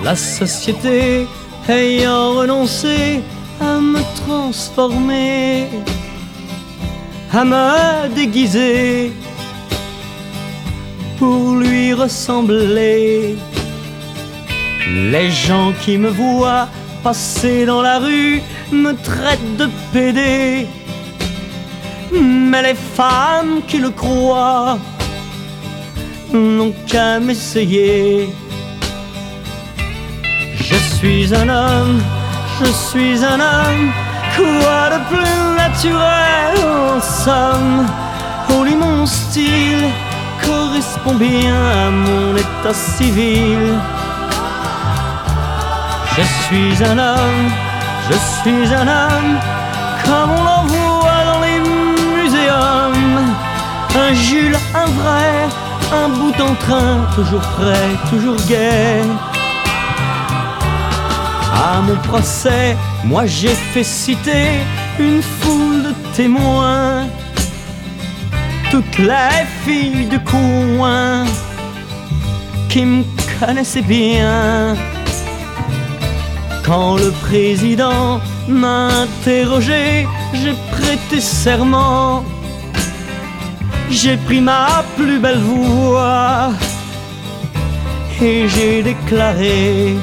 La société ayant renoncé à me transformer, à me déguiser pour lui ressembler. Les gens qui me voient passer dans la rue me traitent de pédé, mais les femmes qui le croient n'ont qu'à m'essayer. Je suis un homme, je suis un homme, quoi de plus naturel en somme. Oh, lui, mon style correspond bien à mon état civil. Je suis un homme, je suis un homme, comme on en voit dans les muséums. Un Jules, un vrai, un bout en train, toujours prêt, toujours gai. À mon procès, moi j'ai fait citer une foule de témoins, toutes les filles du coin qui me connaissaient bien. Quand le président m'a interrogé, j'ai prêté serment, j'ai pris ma plus belle voix et j'ai déclaré: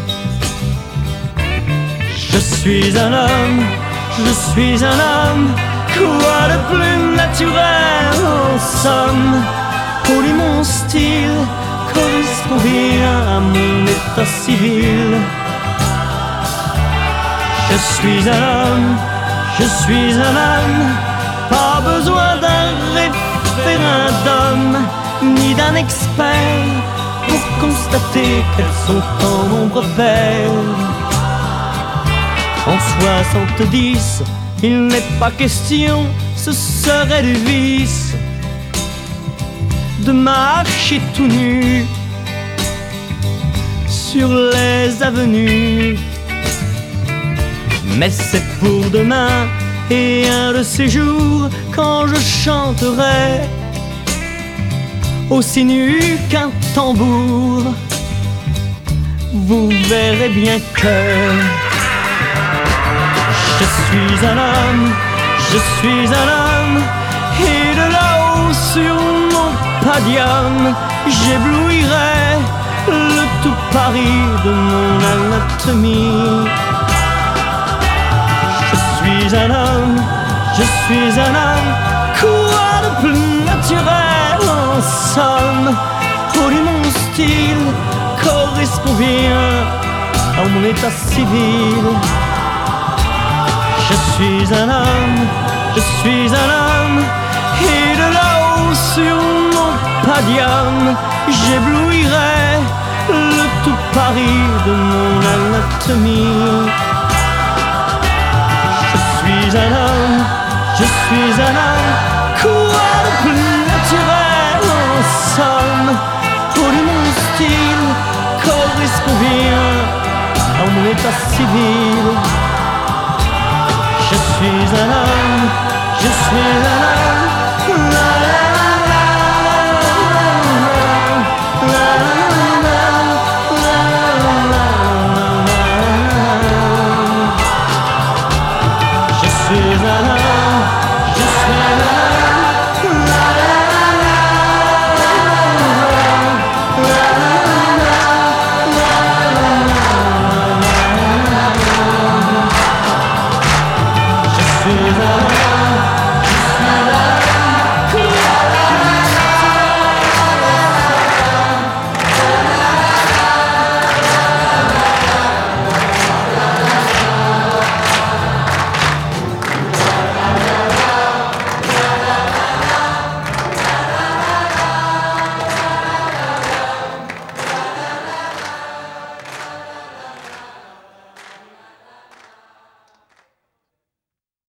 je suis un homme, je suis un homme, quoi de plus naturel en somme. Pour lui, mon style correspond bien à mon état civil. Je suis un homme, je suis un homme, pas besoin d'un référendum ni d'un expert pour constater qu'elles sont en nombre pair. En 70, il n'est pas question, ce serait du vice, de marcher tout nu sur les avenues. Mais c'est pour demain et un de ces jours quand je chanterai aussi nu qu'un tambour. Vous verrez bien que je suis un homme, je suis un homme, et de là-haut sur mon podium, j'éblouirai le tout Paris de mon anatomie. Je suis un homme, je suis un homme, quoi de plus naturel en somme. Pour lui, mon style correspond bien à mon état civil. Je suis un homme, je suis un homme, et de là-haut sur mon podium, j'éblouirai le tout Paris de mon anatomie. Je suis un homme, je suis un homme, quoi de plus naturel en somme. Pour lui, mon style correspond bien à mon état civil. Je suis un homme, je suis un homme.